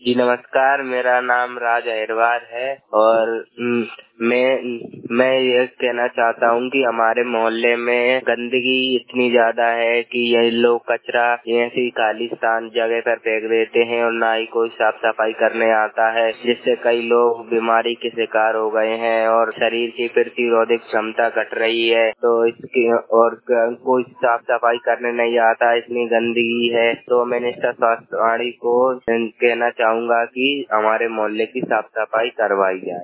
जी नमस्कार, मेरा नाम राज अहिरवार है और मैं ये कहना चाहता हूँ कि हमारे मोहल्ले में गंदगी इतनी ज्यादा है कि ये लोग कचरा ऐसी खालिस्तान जगह पर फेंक देते हैं और ना ही कोई साफ सफाई करने आता है, जिससे कई लोग बीमारी के शिकार हो गए हैं और शरीर की प्रतिरोधक क्षमता घट रही है। तो इसकी और कोई साफ सफाई करने नहीं आता, इतनी गंदगी है। तो मिनिस्टर स्वास्थ्य को कहना चाहूंगा कि हमारे मोहल्ले की साफ सफाई करवाई जाए।